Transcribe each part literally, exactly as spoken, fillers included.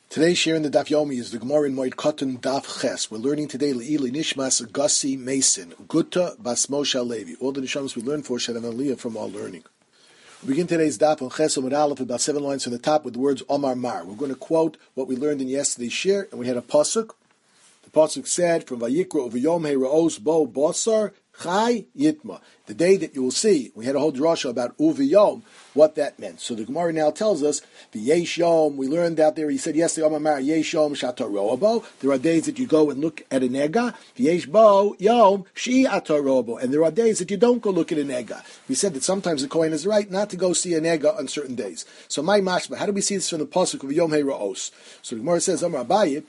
Today's share in the Daf Yomi is the Gemara in Moed Katan Daf Ches. We're learning today Le'ili Nishmas Gussi Mason, Gutta Bas Moshe Levi. All the Nishamas we learn for Shadam Aliyah from our learning. We begin today's Daf on Ches Amud Aleph, about seven lines from the top with the words Omar Mar. We're going to quote what we learned in yesterday's share, and we had a pasuk. The pasuk said from Vayikra Uvayom He Raos Bo Basar Chai Yitma. The day that you will see, we had a whole drasha about Uvayom, what that meant. So the Gemara now tells us, the Yesh Yom, we learned out there, he said yesterday, Omar Mar, Yesh Yom Shatarobo. There are days that you go and look at a nega. Yesh Bo Yom Shi Atarobo. And there are days that you don't go look at a nega. We said that sometimes the Kohen is right not to go see a nega on certain days. So my mashma, how do we see this from the pasuk of Yom He Raos? So the Gemara says, Omar Abaye,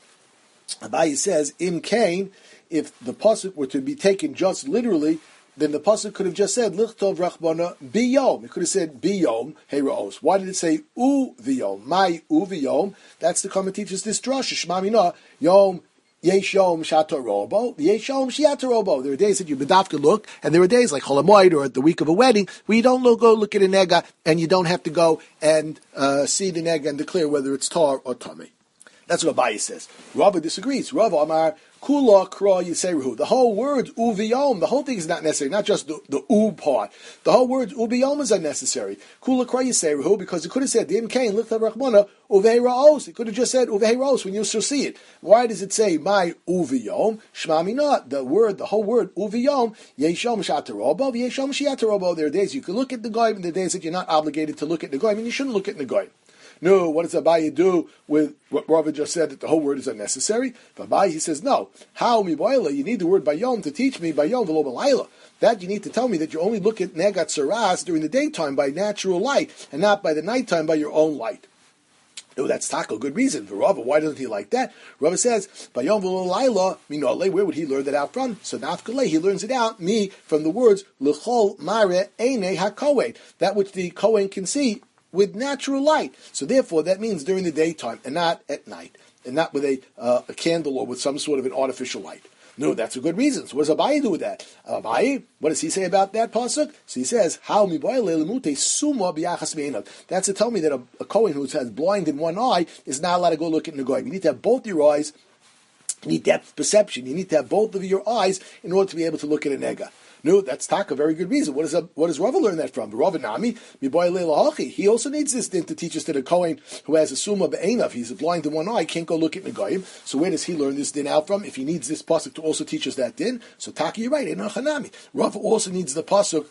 Abaye says, Im Kain, if the pasuk were to be taken just literally, then the pasuk could have just said Lichtov Rachbana Biyom. It could have said Biyom Heiraos. Why did it say U Viyom? My U Viyom. That's the common teaches this drasha. Shmamina Yom Yesh Yom Shatorobo. Yesh Yom Shiatorobo. There are days that you bedafka look, and there are days like Cholamoid or at the week of a wedding where you don't look, go look at a nega, and you don't have to go and uh, see the nega and declare whether it's tar or tummy. That's what Abaye says. Rava disagrees. Rava Amar Kula Kra Yiseruhu. The whole word Uviyom, the whole thing is not necessary, not just the, the U part. The whole word Uviyom is unnecessary. Kula Kra Yiseruhu, because it could have said Dim Kain Lichta Rachmana Uvei Raos. It could have just said Uvei Raos when you still see it. Why does it say my Uviyom? Shmami not. The word, the whole word Uviyom, Yeshom Shatarobo, Yeshom Shiatarobo. There are days you can look at the goyim, and there are days that you're not obligated to look at the goyim, and you shouldn't look at the goyim. No, what does Abaye do with what Rava just said, that the whole word is unnecessary? But Abaye, he says, no. How mi boila? You need the word bayom to teach me bayom v'lo b'layla. That you need to tell me that you only look at negat saras during the daytime by natural light, and not by the nighttime by your own light. No, that's taka, good reason. For Rava, why doesn't he like that? Rava says, bayom v'lo b'layla, minole, where would he learn that out from? So nafkale, he learns it out, me, from the words, l'chol mare eine ha-kohen, that which the Kohen can see with natural light. So therefore, that means during the daytime and not at night, and not with a, uh, a candle or with some sort of an artificial light. No, that's a good reason. So what does Abaye do with that? Abaye, what does he say about that pasuk? So he says, "How mi suma b'yachas me'enav." That's to tell me that a, a Kohen who has blind in one eye is not allowed to go look at Negoim. You need to have both your eyes. You need depth perception. You need to have both of your eyes in order to be able to look at a nega. No, that's taka, very good reason. What, is a, what does Rava learn that from? Rava Nami, he also needs this then to teach us that a Kohen who has a summa be'enav, he's blind in one eye, can't go look at Negoyim. So where does he learn this din out from? If he needs this pasuk to also teach us that din, so taka, you're right, Enochanami. Rava also needs the pasuk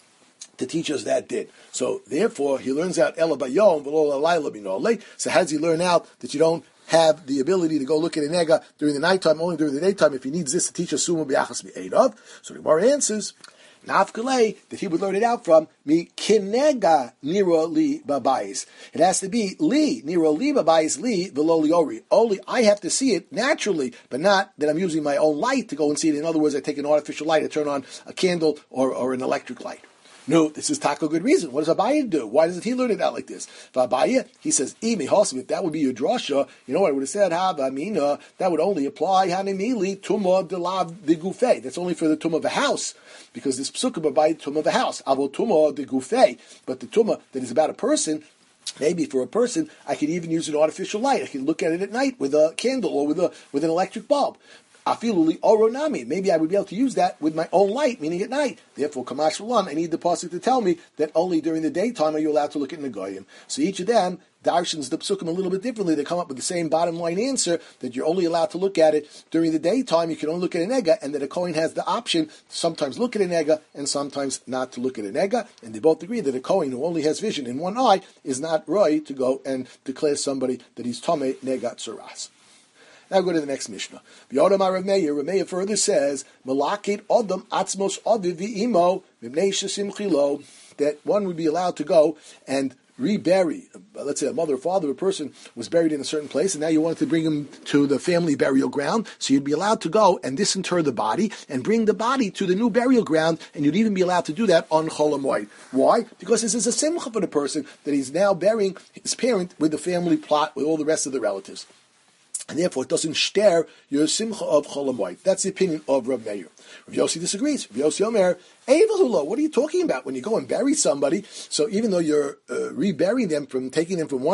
to teach us that din. So therefore, he learns out Ela Bayom, V'lo Laila Binole. So how does he learn out that you don't have the ability to go look at a nega during the nighttime, only during the daytime, if he needs this to teach us summa b'yachas me'enav? So the Gemara answers, nafkalei, that he would learn it out from mi kinega niro li babayis. It has to be li niro li babayis li v'lo liori. Only I have to see it naturally, but not that I'm using my own light to go and see it. In other words, I take an artificial light, I turn on a candle or, or an electric light. No, this is taka, good reason. What does Abaye do? Why doesn't he learn it out like this? For Abaye, he says, if that would be your drasha, you know what I would have said? Hava mina, that would only apply hanimili tuma de lav de gufe. That's only for the tumah of a house, because this psukim Abaye tumah of a house. Avo tumah de gufe, but the tumah that is about a person. Maybe for a person, I could even use an artificial light. I could look at it at night with a candle or with a with an electric bulb. Afiluli oronami. Maybe I would be able to use that with my own light, meaning at night. Therefore, kamash v'lan, I need the pasuk to tell me that only during the daytime are you allowed to look at Negoyim. So each of them darshans the psukim a little bit differently. They come up with the same bottom line answer, that you're only allowed to look at it during the daytime. You can only look at a nega, and that a Kohen has the option to sometimes look at a nega and sometimes not to look at a nega. And they both agree that a Kohen who only has vision in one eye is not right to go and declare somebody that he's tameh negat suras. Now go to the next Mishnah. V'yodam Rav Meir, Rav Meir further says, Malakit Odom Atzmos Aviv V'imo Mibnei Shasim Chilo, that one would be allowed to go and rebury, let's say a mother or father, a person was buried in a certain place, and now you wanted to bring him to the family burial ground, so you'd be allowed to go and disinter the body and bring the body to the new burial ground, and you'd even be allowed to do that on Chol HaMoed. Why? Because this is a simcha for the person that he's now burying his parent with the family plot with all the rest of the relatives. And therefore, it doesn't stare your simcha of Chol HaMoed. That's the opinion of Rav Meir. Rav Yossi disagrees. Rav Yossi Omer, Evahulo, what are you talking about when you go and bury somebody? So even though you're uh, reburying them from taking them from one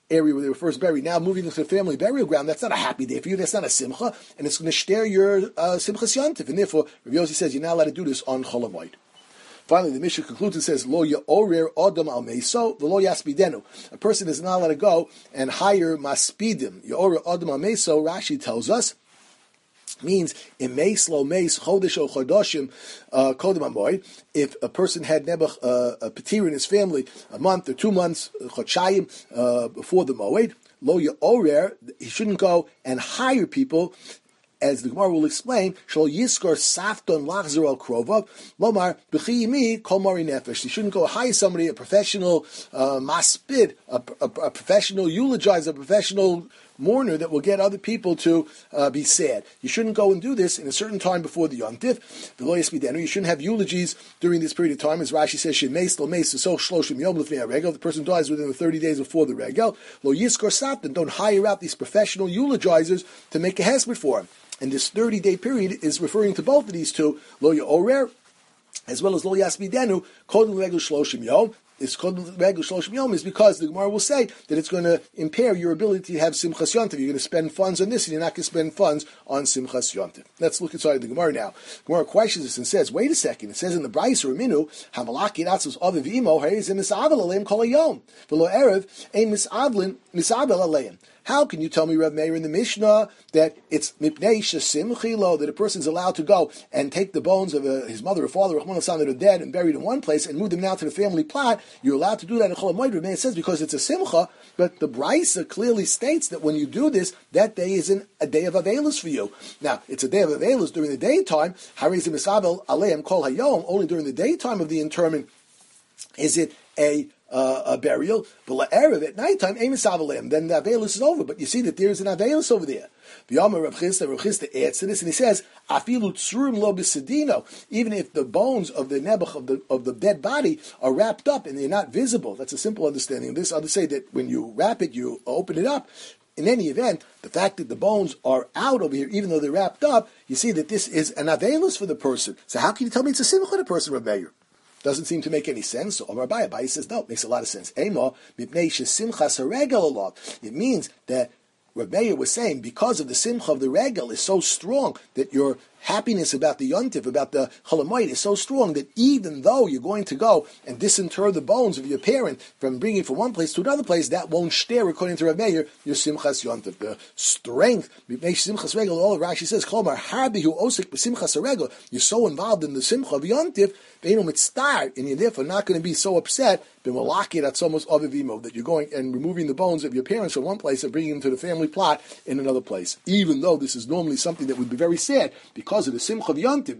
area where they were first buried, now moving into the family burial ground, that's not a happy day for you, that's not a simcha, and it's going to share your uh, simchas yontif, and therefore Rav Yossi says you're not allowed to do this on Chol Hamoed. Finally, the Mishnah concludes and says, Lo ya'orer adam al meso, v'lo yaspidenu. A person is not allowed to go and hire maspidim. Ya'orer adam al meso, Rashi tells us, means in meis lo meis chodesh o chodoshim kodem hamoed. If a person had nebuch uh, a petir in his family a month or two months chodshayim uh, before the moed, lo ya'orer, he shouldn't go and hire people. As the Gemara will explain, shall yiskor safton lachzer al krova lomar b'chiyimi kol mari nefesh. You shouldn't go hire somebody, a professional uh, maspid, a, a, a professional eulogizer, a professional mourner that will get other people to uh, be sad. You shouldn't go and do this in a certain time before the yontif. You shouldn't have eulogies during this period of time, as Rashi says, shemeis lo meis so shloshim yom lefnei regel. The person dies within the thirty days before the regel. Lo yiskor safton. Don't hire out these professional eulogizers to make a hesped for him. And this thirty-day period is referring to both of these two, lo ya'orer, as well as lo yasbidenu, kodem regel shloshim yom. It's kodem regel shloshim yom is because the Gemara will say that it's going to impair your ability to have simchas yontiv. You're going to spend funds on this, and you're not going to spend funds on simchas yontiv. Let's look inside the Gemara now. The Gemara questions this and says, wait a second. It says in the Brayso or Minu, hamalaki ratzos aviv imo harizim misavel aleim kol hayom v'lo erev ein misavlin misavel aleim. How can you tell me, Rav Meir, in the Mishnah that it's mipnei shesimchi lo, that a person's allowed to go and take the bones of uh, his mother or father, Rahman al-Sam, that are dead and buried in one place and move them now to the family plot? You're allowed to do that in Chol Hamoed. Rav Meir says because it's a simcha, but the Brisa clearly states that when you do this, that day isn't a day of Avelus for you. Now, it's a day of Avelus during the daytime. Harizim Isabel Aleim Kol Hayom, only during the daytime of the interment is it a Uh, a burial, but erev at nighttime, then the avelus is over. But you see that there's an avelus over there. V'yamar Rav Chisda, Rav Chisda adds to this, and he says, "Afilu tzurim lo b'sedino." Even if the bones of the nebuch of the of the dead body are wrapped up and they're not visible, that's a simple understanding of this. Others say that when you wrap it, you open it up. In any event, the fact that the bones are out over here, even though they're wrapped up, you see that this is an avelus for the person. So how can you tell me it's a simcha for the person, Rav Meir? Doesn't seem to make any sense. So Omar Abaye, Abaye says, no, it makes a lot of sense. It means that Rav Meir was saying, because of the simcha of the regel is so strong, that your happiness about the yontif, about the Chol Hamoed is so strong that even though you're going to go and disinter the bones of your parent from bringing it from one place to another place, that won't stare, according to Rav Meir, your simchas yontif. The strength, simchas regel, all of Rashi says, Cholmar harbihu osik b'simchas regel. You're so involved in the simcha of yontif, and you're therefore not going to be so upset that you're going and removing the bones of your parents from one place and bringing them to the family plot in another place. Even though this is normally something that would be very sad, because of the simcha of yontiv,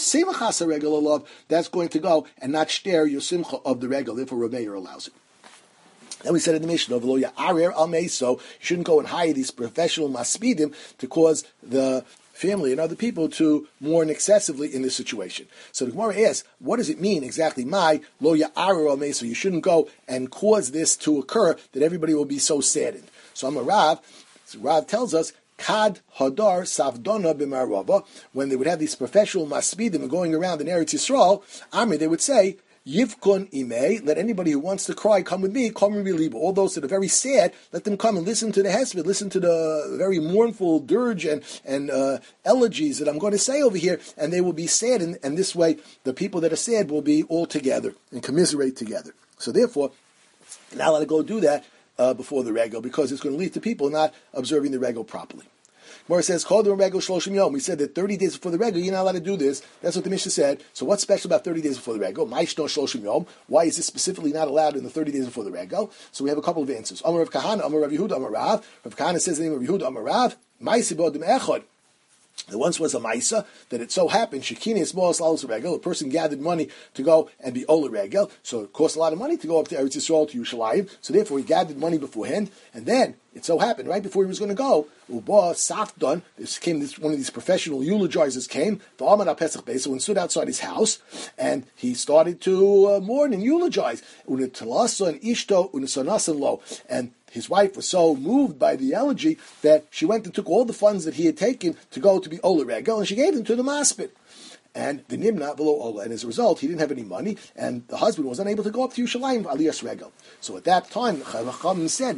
that's going to go and not stare your simcha of the regel. Therefore, Rav Meir allows it. Then we said in the Mishnah, so you shouldn't go and hire these professional maspidim to cause the family and other people to mourn excessively in this situation. So the Gemara asks, what does it mean exactly? My lo ya'arer al meso. You shouldn't go and cause this to occur that everybody will be so saddened. So I'm a Rav. So Rav tells us, Kad hadar savdona b'marava. When they would have these professional maspidim going around in Eretz Yisrael, Amri, they would say, Yivkun imei, let anybody who wants to cry come with me, come with me. All those that are very sad, let them come and listen to the hesped, listen to the very mournful dirge and, and uh, elegies that I'm going to say over here, and they will be sad, and, and this way the people that are sad will be all together and commiserate together. So therefore, now let it go do that uh, before the regel, because it's going to lead to people not observing the regel properly. Gemara says, "Call the regel shloshim yom." We said that thirty days before the regel, you're not allowed to do this. That's what the Mishnah said. So what's special about thirty days before the regel? Ma'ishno shloshim yom. Why is this specifically not allowed in the thirty days before the regel? So we have a couple of answers. Amar Rav Kahana, Amar Rav Yehuda, Amar Rav. Rav Kahana says the name of Yehuda, Amar Rav. Ma'isi bodim echad. There once was a Maisa that it so happened, Shekini small Slalos Regel, a person gathered money to go and be Ola Regel, so it cost a lot of money to go up to Eretz Yisrael, to Yerushalayim, so therefore he gathered money beforehand, and then it so happened, right before he was going to go, Uba Safdon, this came, this, one of these professional eulogizers came, the Amad HaPesach Beis, and stood outside his house, and he started to uh, mourn and eulogize, Unetalasa and Ishto, Unesanasan Lo, and his wife was so moved by the elegy that she went and took all the funds that he had taken to go to be Ola Regel, and she gave them to the Maspid. and the nimna below ola, and as a result, he didn't have any money, and the husband was unable to go up to Yerushalayim aliyas regel. So at that time, Chacham said,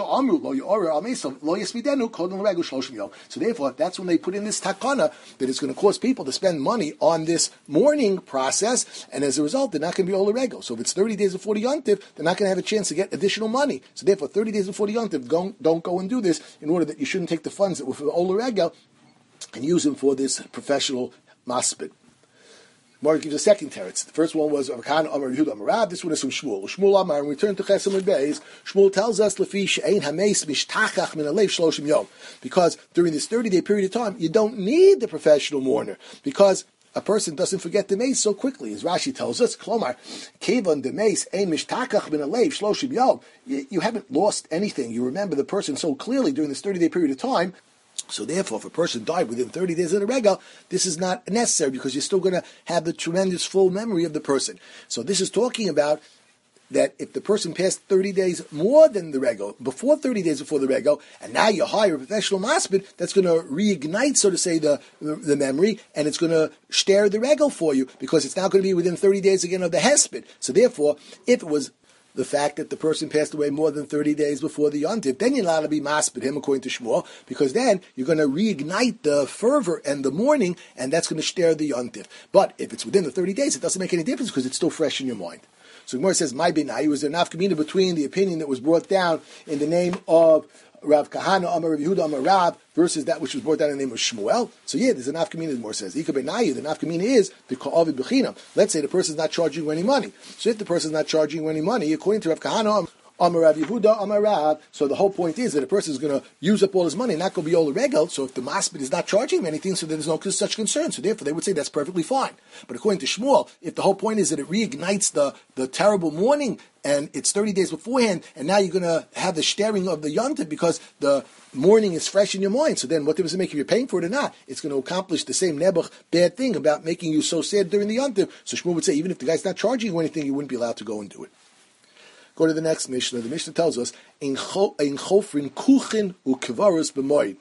so therefore, that's when they put in this takana that it's going to cause people to spend money on this mourning process, and as a result, they're not going to be ola regel. So if it's thirty days before the yontif, they're not going to have a chance to get additional money. So therefore, thirty days before the yontif, don't, don't go and do this in order that you shouldn't take the funds that were for the ola regel and use them for this professional maspid. Mark gives a second teretz. The first one was Rav Amar Yehuda Amar Rav. This one is from Shmuel. Shmuel Amar, and we turn to Chesed and Beis. Shmuel tells us lefi she'ein hameis mishtachach min alev shloshim yom, because during this thirty-day period of time, you don't need the professional mourner, because a person doesn't forget the mace so quickly. As Rashi tells us, Klomar, Kevan the mace ein mishtachach min alev shloshim yom. You haven't lost anything. You remember the person so clearly during this thirty-day period of time. So therefore, if a person died within thirty days of the regal, this is not necessary because you're still going to have the tremendous full memory of the person. So this is talking about that if the person passed thirty days more than the regal, before thirty days before the regal, and now you hire a professional maspid, that's going to reignite, so to say, the, the, the memory, and it's going to stare the regal for you because it's now going to be within thirty days again of the hesped. So therefore, if it was the fact that the person passed away more than thirty days before the yontif, then you're allowed to be maspid him according to Shmuel, because then you're going to reignite the fervor and the mourning, and that's going to stare the yontif. But if it's within the thirty days, it doesn't make any difference because it's still fresh in your mind. So Gemara says, "My benai was there an afkamina between the opinion that was brought down in the name of Rav Kahana Amar Rav Yehuda Amar Rav versus that which was brought down in the name of Shmuel." So yeah, there's an afkamina. The Gemara says, "Ika benayu." The afkamina is b'ka'avid b'chinam. Let's say the person's not charging you any money. So if the person's not charging you any money, according to Rav Kahana Amar Rav Yehuda Amar Rav, so the whole point is that a person is going to use up all his money and not go be ola regel. So if the maspid is not charging him anything, so there's no such concern. So therefore, they would say that's perfectly fine. But according to Shmuel, if the whole point is that it reignites the, the terrible mourning, and it's thirty days beforehand, and now you're going to have the staring of the yontif because the mourning is fresh in your mind. So then what does it make if you're paying for it or not? It's going to accomplish the same nebuch bad thing about making you so sad during the yontif. So Shmuel would say, even if the guy's not charging you anything, you wouldn't be allowed to go and do it. Go to the next Mishnah. The Mishnah tells us, "Ein chofrin kuchin u'kevarus b'moed."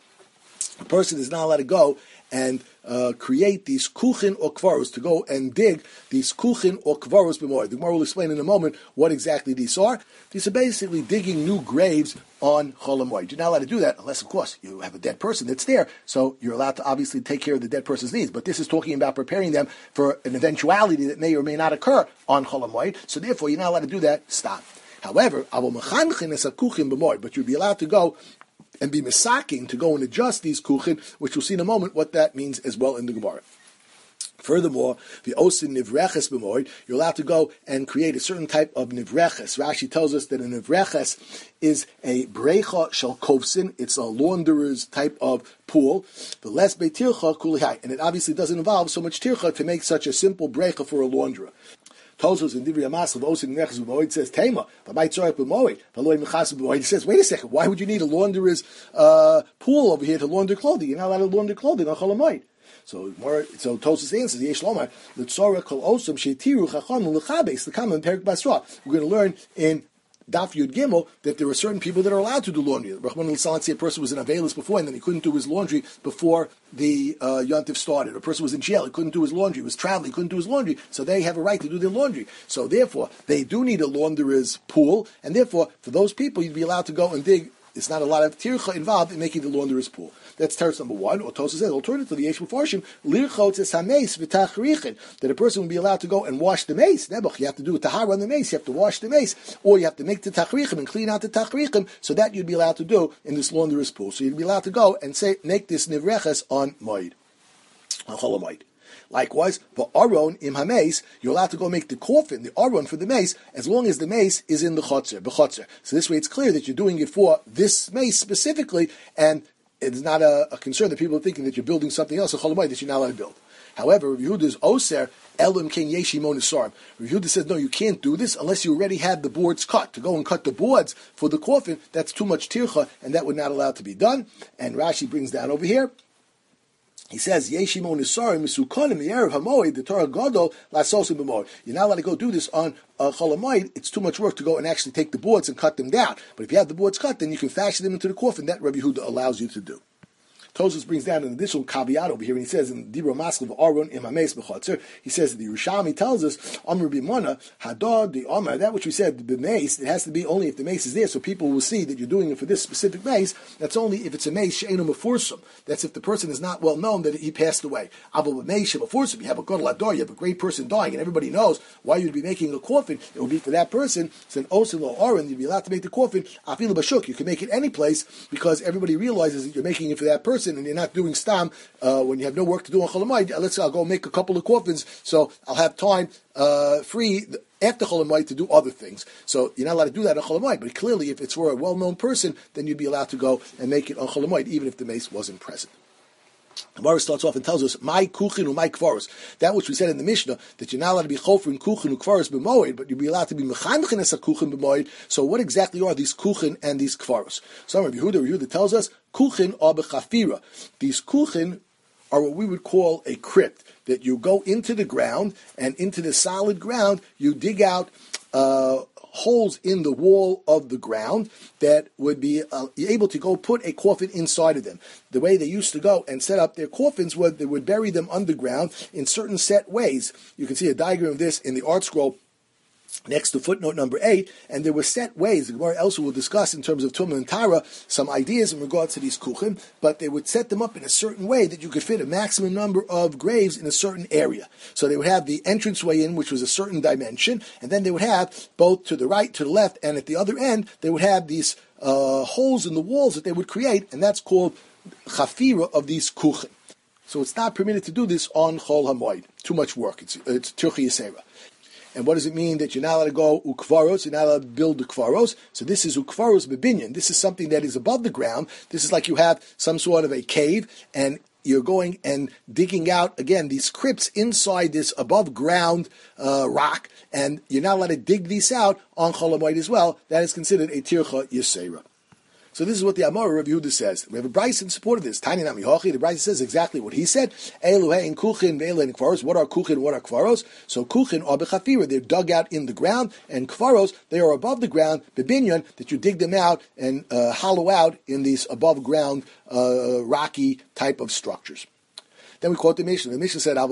A person is not allowed to go and uh, create these kuchin or kvarus, to go and dig these kuchin or kvarus b'moed. The Gemara will explain in a moment what exactly these are. These are basically digging new graves on Chol HaMoed. You're not allowed to do that unless, of course, you have a dead person that's there. So you're allowed to obviously take care of the dead person's needs. But this is talking about preparing them for an eventuality that may or may not occur on Chol HaMoed. So therefore, you're not allowed to do that. Stop. However, but you'd be allowed to go and be misaking, to go and adjust these kuchin, which we'll see in a moment what that means as well in the Gemara. Furthermore, the osin nivreches b'moed, you're allowed to go and create a certain type of nivreches. Rashi tells us that a nivreches is a brecha shel kovsin. It's a launderer's type of pool. The less beitircha kulihai, and it obviously doesn't involve so much tircha to make such a simple brecha for a launderer. Tosos in Divrei Amas of Osin Nechas B'Moed says Tema, V'May Tzorach B'Moed, V'Loy Mechas B'Moed. He says, wait a second, why would you need a launderer's uh, pool over here to launder clothing? You're not allowed to launder clothing on Chol HaMoed. So more, so Tosos answers, Yesh Lomar, L'Tzorach Kol Osam Sheitiru Chacham L'Chabes, the common Perik Basra. We're going to learn in Daf Yud Gimel that there are certain people that are allowed to do laundry. Rahman al-Salat said a person was in Avelis before and then he couldn't do his laundry before the uh, Yontif started. A person was in jail, he couldn't do his laundry, he was traveling, he couldn't do his laundry, so they have a right to do their laundry. So therefore, they do need a launderer's pool, and therefore, for those people, you'd be allowed to go and dig. It's not a lot of tircha involved in making the launderer's pool. That's teretz number one. Or Tosa says, alternatively, yesh mefarshim lirchotz es hameis v'tachrichin, that a person would be allowed to go and wash the mace. Nebuch, you have to do a tahara on the mace. You have to wash the mace, or you have to make the tachrichin and clean out the tachrichin. So that you'd be allowed to do in this launderer's pool. So you'd be allowed to go and say make this nivreches on moed, on Chol HaMoed. Likewise, for aron im hameis, you're allowed to go make the coffin, the aron for the mace, as long as the mace is in the chotzer, b'chotzer. So this way, it's clear that you're doing it for this mace specifically, and it's not a, a concern that people are thinking that you're building something else, a Chol HaMoed, that you're not allowed to build. However, Rav Yehuda's oser elim ken yeshimon isarim. Rav Yehuda says, no, you can't do this unless you already had the boards cut. To go and cut the boards for the coffin, that's too much tircha, and that would not allow to be done. And Rashi brings down over here. He says, Yeshimon Isarim Misukonim Yerev Hamoed, the Torah Gadol Lasosim B'Moed. You're not allowed to go do this on uh, Chol HaMoed. It's too much work to go and actually take the boards and cut them down. But if you have the boards cut, then you can fashion them into the coffin. That Rabbi Yehuda allows you to do. Tosfos brings down an additional caveat over here, and he says in Dibro Maskil v'Aron im hameis b'chotzer, he says that the Yerushalmi tells us, Amr b'mona, hadad the Amr, that which we said, the mace, it has to be only if the mace is there, so people will see that you're doing it for this specific mace. That's only if it's a mace she'enu mefursum. That's if the person is not well known that he passed away. Aval b'mace mefursum, you have a gadol hador, you have a great person dying, and everybody knows why you'd be making a coffin. It would be for that person. So an osin lo Aron, you'd be allowed to make the coffin. Afilu b'shuk, you can make it any place because everybody realizes that you're making it for that person, and you're not doing stam uh, when you have no work to do on Chol Hamoed. Let's say I'll go make a couple of coffins, so I'll have time uh, free after Chol Hamoed to do other things. So you're not allowed to do that on Chol Hamoed, but clearly if it's for a well-known person, then you'd be allowed to go and make it on Chol Hamoed, even if the mace wasn't present. The Gemara starts off and tells us, "My kuchin u my kvaros." That which we said in the Mishnah, that you're not allowed to be chofer in kuchin u kvaros b'moed, but you'll be allowed to be mechanchen as a kuchin b'moed. So what exactly are these kuchin and these kvaros? So Rabbi Yehuda, Rabbi Yehuda tells us, kuchin are b'chafira. These kuchin are what we would call a crypt, that you go into the ground, and into the solid ground, you dig out uh, holes in the wall of the ground that would be uh, able to go put a coffin inside of them. The way they used to go and set up their coffins was they would bury them underground in certain set ways. You can see a diagram of this in the art scroll next to footnote number eight, and there were set ways. The Gemara also will discuss in terms of Tumah and Tara some ideas in regards to these kuchim, but they would set them up in a certain way that you could fit a maximum number of graves in a certain area. So they would have the entranceway in, which was a certain dimension, and then they would have both to the right, to the left, and at the other end, they would have these uh, holes in the walls that they would create, and that's called chafira of these kuchim. So it's not permitted to do this on Chol Hamoed. Too much work. It's it's Tirchi Yisera. And what does it mean that you're not allowed to go ukvaros, you're not allowed to build ukvaros? So this is ukvaros bebinyan. This is something that is above the ground. This is like you have some sort of a cave, and you're going and digging out, again, these crypts inside this above ground uh, rock, and you're not allowed to dig these out on Chol Hamoed as well. That is considered a tircha yisera. So this is what the Amora Rav Yehuda says. We have a brayso in support of this. Tani Nami Hochi, the brayso says exactly what he said. Eluhe in kuchin, ve'ele in kvaros. What are kuchin, what are kvaros? So kuchin are bechafira, they're dug out in the ground, and kvaros, they are above the ground, bebinyan, that you dig them out and uh, hollow out in these above ground, uh, rocky type of structures. Then we quote the Mishnah. The Mishnah said,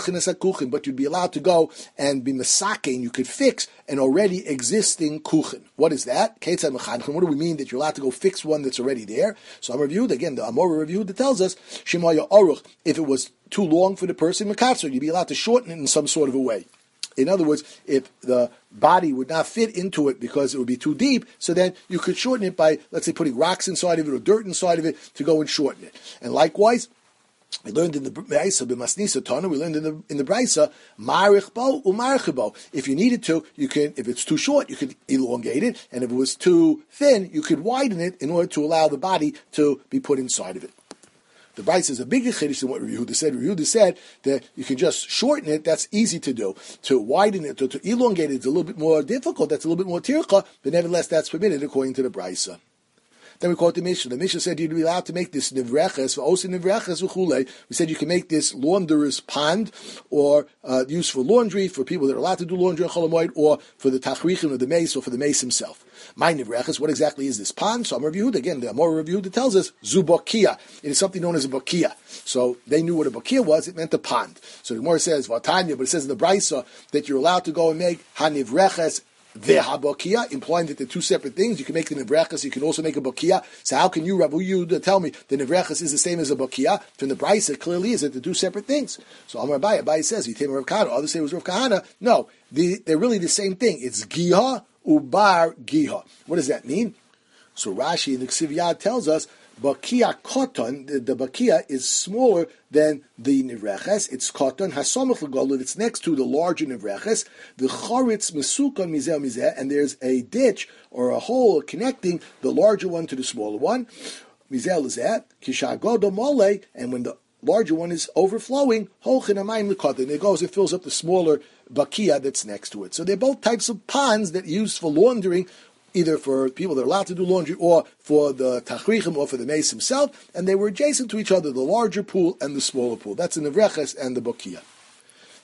but you'd be allowed to go and be mesakein. You could fix an already existing kuchen. What is that? What do we mean that you're allowed to go fix one that's already there? So I'm reviewed again. The Amora review that tells us shemaya aruch. If it was too long for the person, mekatzer, you'd be allowed to shorten it in some sort of a way. In other words, if the body would not fit into it because it would be too deep, so then you could shorten it by, let's say, putting rocks inside of it or dirt inside of it to go and shorten it. And likewise, we learned in the Braysa, b'masnisa tana, we learned in the in the Braysa, marich bo u'marich bo. If you needed to, you can. If it's too short, you could elongate it, and if it was too thin, you could widen it in order to allow the body to be put inside of it. The Braysa is a bigger chiddush than what Rav Yehuda said. Rav Yehuda said that you can just shorten it. That's easy to do. To widen it, to, to elongate it, it's a little bit more difficult. That's a little bit more tircha, but nevertheless, that's permitted according to the Braysa. Then we quote the Mishnah. The Mishnah said you'd be allowed to make this nivreches, for also nivreches v'chulei. We said you can make this launderer's pond, or uh, used for laundry, for people that are allowed to do laundry on Chol Hamoed, or for the tachrichim of the mace, or for the mace himself. My nivreches, what exactly is this pond? So I'm reviewed again. The Amora reviewed tells us zubokia. It is something known as a bokia. So they knew what a bokia was. It meant a pond. So the Gemara says vatanya, but it says in the Braysa that you're allowed to go and make hanivreches ve'habokia, implying that they're two separate things. You can make the nevrechas, you can also make a bokia. So how can you, Rav Yehuda, tell me the nevrechas is the same as a bokia? From the Braysa, it clearly is that they're two separate things. So Amar Abaye, Abaye says, Yitem Rav Kahana, others say it was Rav Kahana. No, the, they're really the same thing. It's giha ubar giha. What does that mean? So Rashi in the Ksiv Yad tells us, Bakia cotton, the, the bakia is smaller than the nivreches. It's cotton. Hasamach l'golud. It's next to the larger nivreches. The charitz mesukon mizeh mizeh, and there's a ditch or a hole connecting the larger one to the smaller one. Mizeh l'zeh kishagodo mole, and when the larger one is overflowing, holchin amayim l'kotton. It goes, it fills up the smaller bakia that's next to it. So they're both types of ponds that are used for laundering, either for people that are allowed to do laundry or for the tachrichim or for the mace himself, and they were adjacent to each other, the larger pool and the smaller pool. That's the nevreches and the bokia.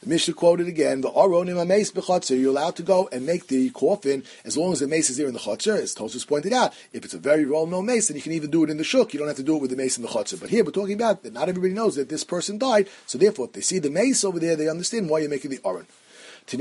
The Mishnah quoted again, the Aron im mace b'chotzer, you're allowed to go and make the coffin as long as the mace is there in the chotzer. As Tosfos pointed out, if it's a very well-known mace, then you can even do it in the shuk. You don't have to do it with the mace in the chotzer. But here we're talking about that not everybody knows that this person died, so therefore if they see the mace over there, they understand why you're making the Aron. This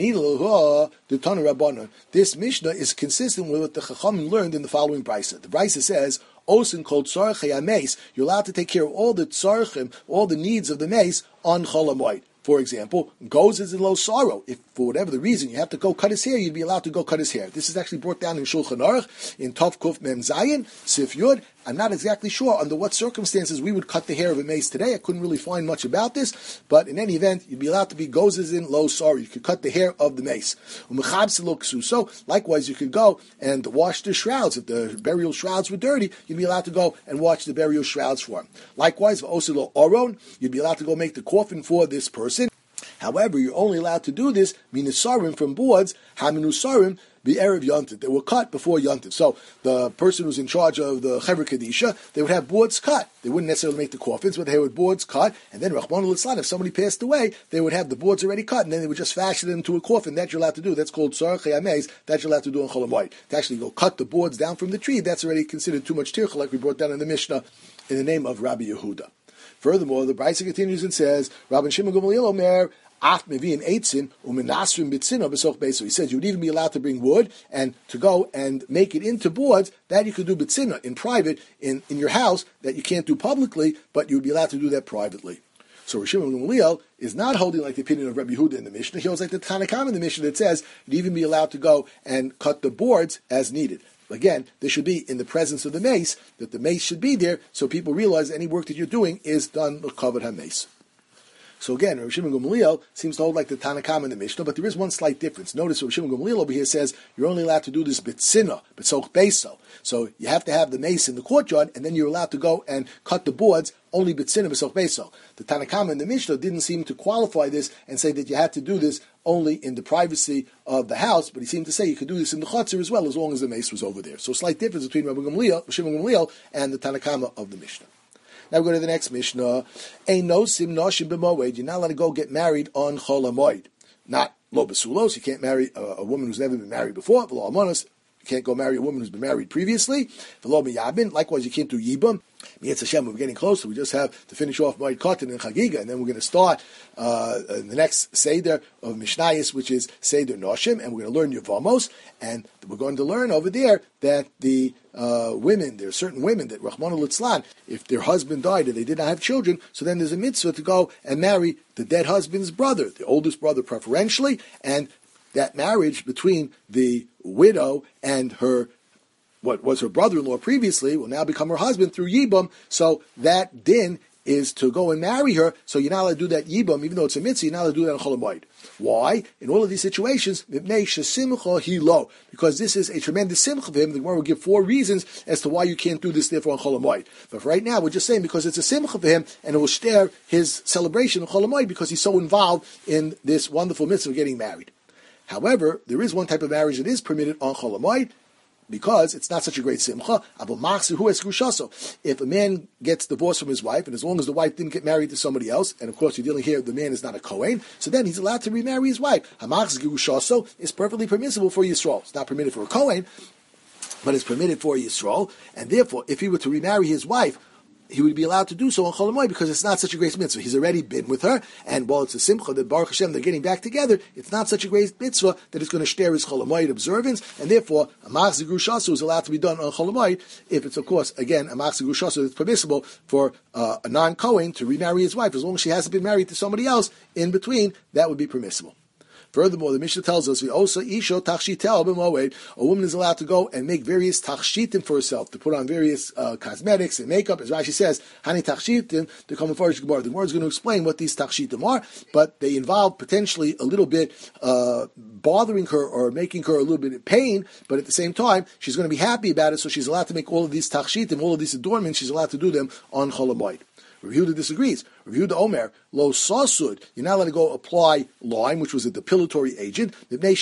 Mishnah is consistent with what the Chachamim learned in the following brisa. The brisa says, Osin called tzarchei mace, you're allowed to take care of all the tzarchim, all the needs of the mace on Chol HaMoed. For example, goes is in low sorrow. If for whatever the reason you have to go cut his hair, you'd be allowed to go cut his hair. This is actually brought down in Shulchan Aruch, in Tov Kuf Mem Zayin, Sif Yud. I'm not exactly sure under what circumstances we would cut the hair of a mace today. I couldn't really find much about this, but in any event, you'd be allowed to be gozes in low sorrow. You could cut the hair of the mace. So, likewise, you could go and wash the shrouds. If the burial shrouds were dirty, you'd be allowed to go and wash the burial shrouds for him. Likewise, for Osilo Oron, you'd be allowed to go make the coffin for this person. However, you're only allowed to do this, minasarim, from boards, haminusarim, the Erev Yontif. They were cut before Yontif. So the person who's in charge of the Chevra Kadisha, they would have boards cut. They wouldn't necessarily make the coffins, but they would boards cut. And then Rahman al-Islam, if somebody passed away, they would have the boards already cut, and then they would just fashion them into a coffin. That you're allowed to do. That's called Tzarchei Amez. That you're allowed to do on Chol HaMoed. To actually go cut the boards down from the tree, that's already considered too much tircha, like we brought down in the Mishnah in the name of Rabbi Yehuda. Furthermore, the Brisa continues and says, Rabbi Shimon Gamliel Omer, he says you would even be allowed to bring wood and to go and make it into boards that you could do bitzina in private in, in your house that you can't do publicly, but you would be allowed to do that privately. So Rosh Shimon Gamliel is not holding like the opinion of Rabbi Yehuda in the Mishnah. He holds like the Tanna Kama in the Mishnah that says you'd even be allowed to go and cut the boards as needed. Again, there should be in the presence of the mace, that the mace should be there so people realize any work that you're doing is done with Kavod HaMace. So again, Rav Shimon Gamliel seems to hold like the Tanna Kama in the Mishnah, but there is one slight difference. Notice Rav Shimon Gamliel over here says you're only allowed to do this bitzina, bitzoch beiso. So you have to have the mace in the courtyard, and then you're allowed to go and cut the boards only bitzina, bitzoch beiso. The Tanna Kama in the Mishnah didn't seem to qualify this and say that you had to do this only in the privacy of the house, but he seemed to say you could do this in the chutzner as well, as long as the mace was over there. So slight difference between Rav Gamliel, Rav Shimon Gamliel, and the Tanna Kama of the Mishnah. Now we go to the next Mishnah. Ein nosim noshim b'moed. You're not allowed to go get married on Chol HaMoed. Not lo besulos. You can't marry a, a woman who's never been married before. V'lo almonos. You can't go marry a woman who's been married previously. V'lo miyabin. Likewise, you can't do yibam. Mi'etz Hashem, we're getting closer. We just have to finish off Moed Katan and Chagiga, and then we're going to start uh, the next Seder of Mishnayos, which is Seder Noshim, and we're going to learn Yevamos, and we're going to learn over there that the uh, women, there are certain women that Rahman al-Itzlan, if their husband died and they did not have children, so then there's a mitzvah to go and marry the dead husband's brother, the oldest brother preferentially, and that marriage between the widow and her what was her brother-in-law previously will now become her husband through Yibam, so that din is to go and marry her, so you're not allowed to do that Yibam, even though it's a mitzvah, you're not allowed to do that on Chol HaMoed. Why? In all of these situations, because this is a tremendous simcha for him. The Gemara will give four reasons as to why you can't do this therefore on Chol HaMoed. But for right now, we're just saying because it's a simcha for him, and it will share his celebration on Chol HaMoed because he's so involved in this wonderful mitzvah of getting married. However, there is one type of marriage that is permitted on Chol HaMoed, because it's not such a great simcha. If a man gets divorced from his wife, and as long as the wife didn't get married to somebody else, and of course you're dealing here, the man is not a Kohen, so then he's allowed to remarry his wife. Is perfectly permissible for Yisrael. It's not permitted for a Kohen, but it's permitted for Yisrael, and therefore, if he were to remarry his wife, he would be allowed to do so on Chol HaMoed because it's not such a great mitzvah. He's already been with her, and while it's a simcha that Baruch Hashem they're getting back together, it's not such a great mitzvah that it's going to share his Chol HaMoed observance, and therefore a machzir grushasu is allowed to be done on Chol HaMoed if it's, of course, again a machzir grushasu that's permissible for uh, a non-Kohen to remarry his wife as long as she hasn't been married to somebody else in between. That would be permissible. Furthermore, the Mishnah tells us, also isho tachshitel b'moed, a woman is allowed to go and make various tachshitim for herself, to put on various uh, cosmetics and makeup. As Rashi says, hani tachshitim, to come before the Gemara. The Gemara is going to explain what these tachshitim are, but they involve potentially a little bit uh, bothering her or making her a little bit in pain, but at the same time, she's going to be happy about it, so she's allowed to make all of these tachshitim, all of these adornments, she's allowed to do them on Chol HaMoed. Rav Yehuda disagrees. Rav Yehuda Omer, lo sasud, you're not allowed to go apply lime, which was a depilatory agent,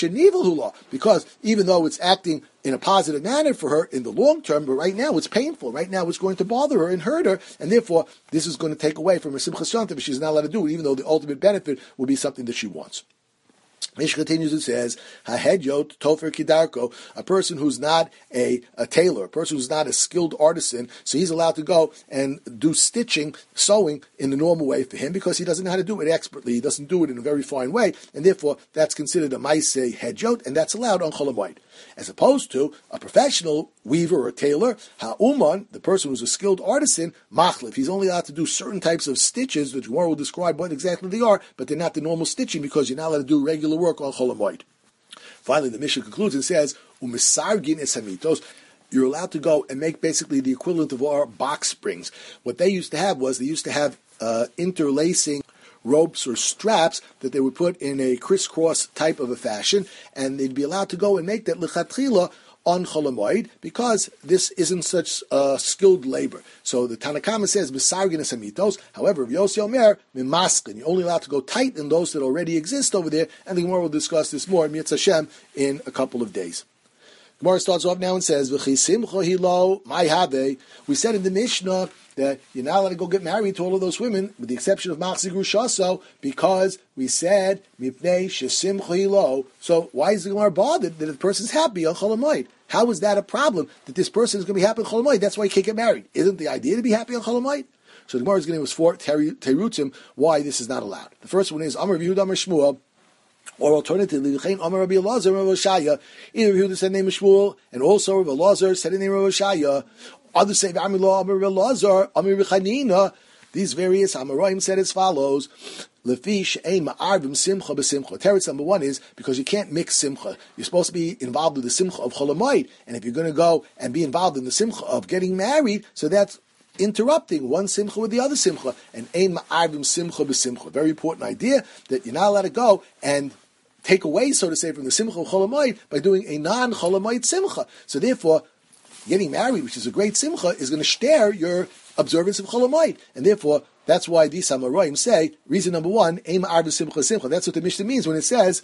because even though it's acting in a positive manner for her in the long term, but right now it's painful. Right now it's going to bother her and hurt her, and therefore this is going to take away from her Simchas Yontif, but she's not allowed to do it, even though the ultimate benefit will be something that she wants. Mish continues and says, "Hahedyot tofer kidarko," a person who's not a, a tailor, a person who's not a skilled artisan, so he's allowed to go and do stitching, sewing in the normal way for him because he doesn't know how to do it expertly. He doesn't do it in a very fine way, and therefore that's considered a maaseh hedyot, and that's allowed on Chol Hamoed. As opposed to a professional weaver or tailor, ha'uman, the person who's a skilled artisan, machlif, he's only allowed to do certain types of stitches, which Gemara will describe what exactly they are, but they're not the normal stitching because you're not allowed to do regular work on Chol Hamoed. Finally, the Mishnah concludes and says, u'misargin es hamitos, you're allowed to go and make basically the equivalent of our box springs. What they used to have was, they used to have uh, interlacing ropes or straps that they would put in a crisscross type of a fashion, and they'd be allowed to go and make that lechatchila on Chol Hamoed because this isn't such uh, skilled labor. So the Tanna Kama says, "Misargin es hamitos." However, Yossi Omer, "Mimaskin." You're only allowed to go tight in those that already exist over there, and the Gemara will discuss this more in Yetz Hashem in a couple of days. Gemara starts off now and says, "V'chi simcha hilo my have." We said in the Mishnah that you're not allowed to go get married to all of those women, with the exception of Machzi Grushaso, because we said Mipnei shesimcha hilo. So why is the Gemara bothered that the person's happy on Chol Hamoed? How is that a problem that this person is going to be happy on Chol Hamoed? That's why he can't get married. Isn't the idea to be happy on Chol Hamoed? So the Gemara is going to give us four terutzim why this is not allowed. The first one is Amar Yehuda Amar Shmuel. Or alternatively, Amar Rabbi Elazar Rav Oshaya. Either Yehuda said the name of Shmuel, and also Rav Elazar said the name of Rav Oshaya. Others say Amar Amar Rav Elazar, Amar Rechanina. These various Amoraim said as follows: Lefish ein ma'arvim simcha b'simcha. Teretz number one is because you can't mix simcha. You're supposed to be involved with the simcha of Chol Hamoed, and if you're going to go and be involved in the simcha of getting married, so that's interrupting one simcha with the other simcha. And ein ma'arvim simcha b'simcha. Very important idea that you're not allowed to go and take away, so to say, from the simcha of Chol Hamoed by doing a non-Chol Hamoed simcha. So therefore, getting married, which is a great simcha, is going to stare your observance of Chol Hamoed. And therefore, that's why these Amoraim say, reason number one, Eim Arba Simcha Simcha. That's what the Mishnah means when it says,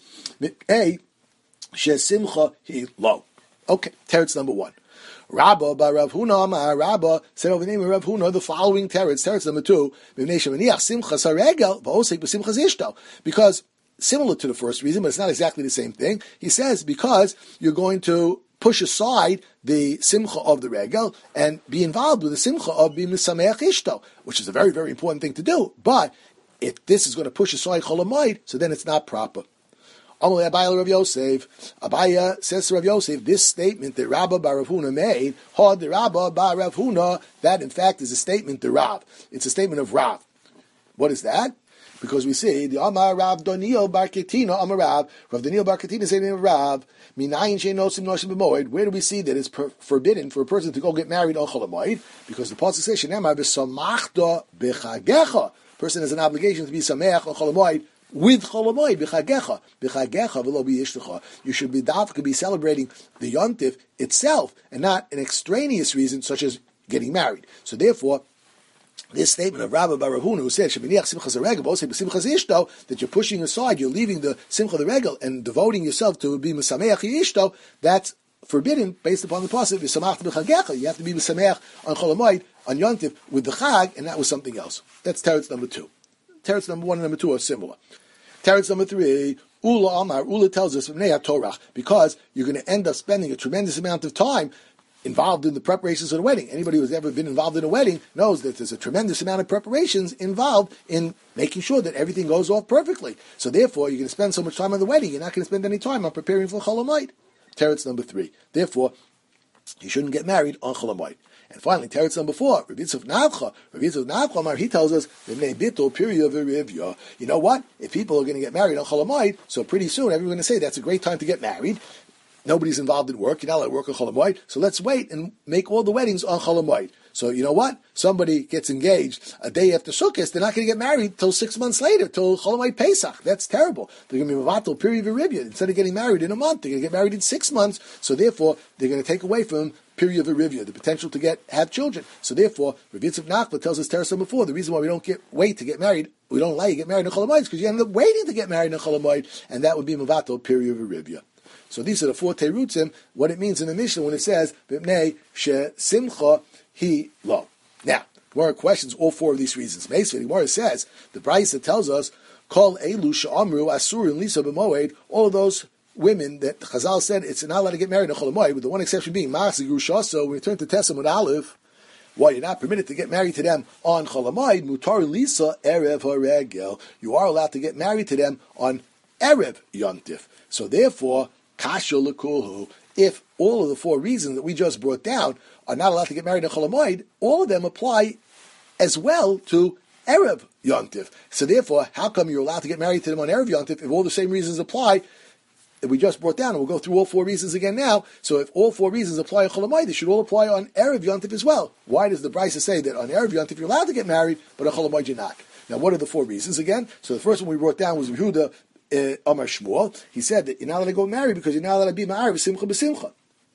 A, She Simcha Hi Lo. Okay, teretz number one. Rabba by Rav Huna Amar Rabba said over the name of Rav Huna the following teretz. Teretz number two, Simcha Saregel V'osek B'Simcha Zishto. Because similar to the first reason, but it's not exactly the same thing. He says because you're going to push aside the simcha of the regel and be involved with the simcha of being misameach ishto, which is a very, very important thing to do. But if this is going to push aside Chol Hamoed, so then it's not proper. Amalei Abaya Rav Yosef. Abaya says to Rav Yosef, this statement that Rabba bar Rav Huna made, Had the Rabba bar Rav Huna, that in fact is a statement to Rav. It's a statement of Rav. What is that? Because we see the Amar Rav Daniel Bar Ketina Amar Rav Rav Daniel Bar Ketina is the name of Rav. Minayin shein nosim nosim b'moed. Where do we see that it's per- forbidden for a person to go get married on Chol Hamoed? Because the pasuk says shenemar b'samachta b'chagecha. Person has an obligation to be sameach on Chol Hamoed with Chol Hamoed b'chagecha b'chagecha v'lo b'yishtecha. You should be dafka be celebrating the yontif itself and not an extraneous reason such as getting married. So therefore, this statement of Rabbi bar Rav Huna who said that you're pushing aside, you're leaving the simcha of the regel and devoting yourself to be misameach ishto, that's forbidden based upon the pasuk v'samachta b'chagecha. You have to be misameach on Chol Hamoed on Yontif with the chag, and that was something else. That's teretz number two. Teretz number one and number two are similar. Teretz number three. Ula Amar Ula tells us from Ne'at Torah because you're going to end up spending a tremendous amount of time involved in the preparations of the wedding. Anybody who's ever been involved in a wedding knows that there's a tremendous amount of preparations involved in making sure that everything goes off perfectly. So therefore, you're going to spend so much time on the wedding, you're not going to spend any time on preparing for Chol Hamoed. Teretz number three. Therefore, you shouldn't get married on Chol Hamoed. And finally, teretz number four, Rav Yitzchak Navcha. Rav Yitzchak Navcha, he tells us, you know what? If people are going to get married on Chol Hamoed, so pretty soon everyone's going to say that's a great time to get married. Nobody's involved in work. You're not allowed to work on Chol Hamoed. So let's wait and make all the weddings on Chol Hamoed. So you know what? Somebody gets engaged a day after Sukkot, they're not going to get married till six months later, till Chol Hamoed Pesach. That's terrible. They're going to be mevatel period of Ribya. Instead of getting married in a month, they're going to get married in six months. So therefore, they're going to take away from period of Arivia, the potential to get have children. So therefore, Rav Yitzchak Nachman tells us Teresa before, the reason why we don't get wait to get married, we don't allow you to get married in Chol Hamoed, is because you end up waiting to get married in Chol Hamoed, and that would be Mavato, period of Arivia. So these are the four terutzim, what it means in the Mishnah when it says, B'mnei she simcha hi lo. Now, Gemara questions all four of these reasons. Basically, Gemara says, the Brisa tells us, Kol elu she'amru asurin lisa b'moed, all of those women that Chazal said it's not allowed to get married in Chol Hamoed, with the one exception being Ma'as Gerusha. So when we turn to Tesam and Aleph, why you're not permitted to get married to them on Chol Hamoed, Mutar Lisa Erev HaRegel, you are allowed to get married to them on Erev Yontif. So therefore, Kasha L'Kulhu, if all of the four reasons that we just brought down are not allowed to get married in Chol Hamoed, all of them apply as well to Erev Yontif. So therefore, how come you're allowed to get married to them on Erev Yontif if all the same reasons apply that we just brought down? And we'll go through all four reasons again now. So if all four reasons apply on Chol Hamoed, they should all apply on Erev Yontif as well. Why does the Brisa say that on Erev Yontif you're allowed to get married, but on Chol Hamoed you're not? Now, what are the four reasons again? So the first one we brought down was Yehuda uh, Amar Shmuel. He said that you're not allowed to go married because you're not allowed to be ma'ariv simcha b'simcha.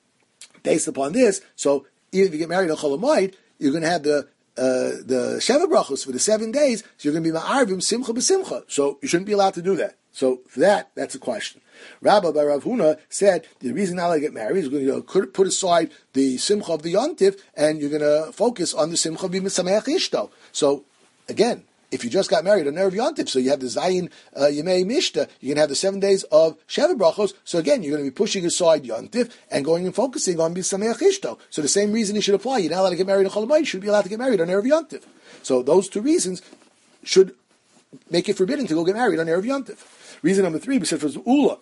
Based upon this, so even if you get married on Chol Hamoed, you're going to have the Uh, the Sheva Brachos for the seven days, so you're going to be Ma'arvim Simcha B'Simcha. So you shouldn't be allowed to do that. So for that, that's a question. Rabbi by Rav Huna said the reason not to get married is going to put aside the Simcha of the Yontif and you're going to focus on the Simcha of B'Misameach Ishto. So again, if you just got married on Erev Yontif, so you have the Zayin uh, Yemei Mishta, you're going to have the seven days of Sheva Brachos. So again, you're going to be pushing aside Yontif and going and focusing on B'Sameach Ishto. So the same reason you should apply. You're not allowed to get married on Chol Hamoed, you should be allowed to get married on Erev Yontif. So those two reasons should make it forbidden to go get married on Erev Yontif. Reason number three, besides was Ula.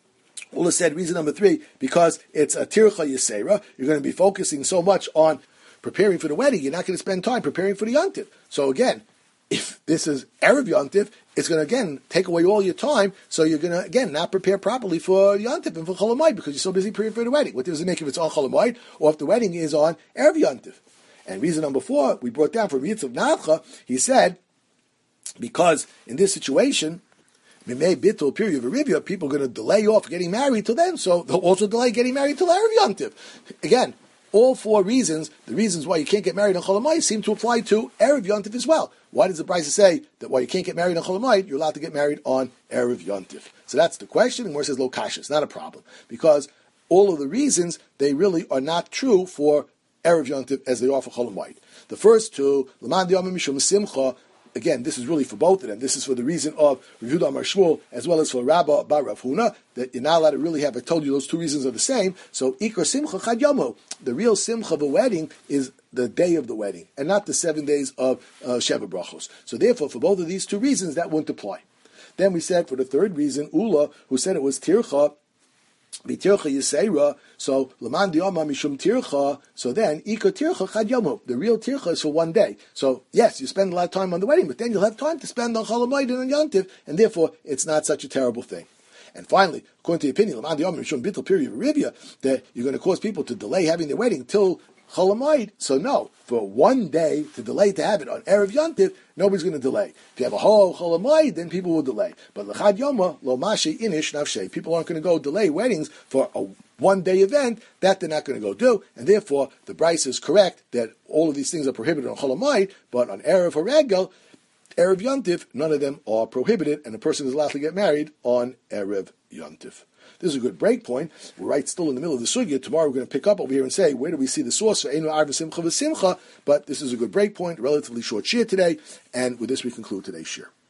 Ula said reason number three, because it's a Tircha Yisera, you're going to be focusing so much on preparing for the wedding, you're not going to spend time preparing for the Yontif. So again, if this is Erev Yontif, it's going to, again, take away all your time, so you're going to, again, not prepare properly for Yontif and for Chol Hamoed because you're so busy preparing for the wedding. What does it make if it's on Chol Hamoed or if the wedding is on Erev Yontif? And reason number four, we brought down from Yitzchak Nachman, he said, because in this situation, Mimei Bittul, period of Arivia, people are going to delay off getting married till then, so they'll also delay getting married till Erev Yontif. Again, all four reasons, the reasons why you can't get married on Chol Hamoed seem to apply to Erev Yontif as well. Why does the Brisa say that while you can't get married on Chol Hamoed, you're allowed to get married on Erev Yontif? So that's the question, and where it says Lo Kasha, it's not a problem. Because all of the reasons, they really are not true for Erev Yontif as they are for Chol Hamoed. The first two, L'man Diyamim Mishum Simcha, again, this is really for both of them. This is for the reason of Rav Yehuda Amar Shmuel, as well as for Rabba Bar Rav Huna, that you're not allowed to really have, I told you those two reasons are the same. So, Ikar Simcha Chad Yomo, the real Simcha of a wedding is the day of the wedding, and not the seven days of uh, Sheva Brachos. So therefore, for both of these two reasons, that wouldn't apply. Then we said, for the third reason, Ula, who said it was Tircha, B'tircha Yisera, so L'man Diyama Mishum Tircha, so then Ika Tircha Chad Yomo. The real Tircha is for one day. So yes, you spend a lot of time on the wedding, but then you'll have time to spend on Chol Hamoed and on Yontif, and therefore it's not such a terrible thing. And finally, according to the opinion, L'man Diyama Mishum Bittul period of Arivia, that you're going to cause people to delay having their wedding till Chol Hamoed. So no, for one day to delay to have it on Erev Yontif, nobody's going to delay. If you have a whole Chol Hamoed, then people will delay. But L'chad Yoma, Lo Mashi Inish Nafshe, people aren't going to go delay weddings for a one-day event, that they're not going to go do, and therefore the Brisa is correct that all of these things are prohibited on Chol Hamoed, but on Erev HaRegel, Erev Yontif, none of them are prohibited, and a person is allowed to get married on Erev Yontif. This is a good break point. We're right still in the middle of the sugya. Tomorrow we're going to pick up over here and say, where do we see the source for Einu Arva Simcha V'Simcha? But this is a good break point, relatively short shir today, and with this we conclude today's shir.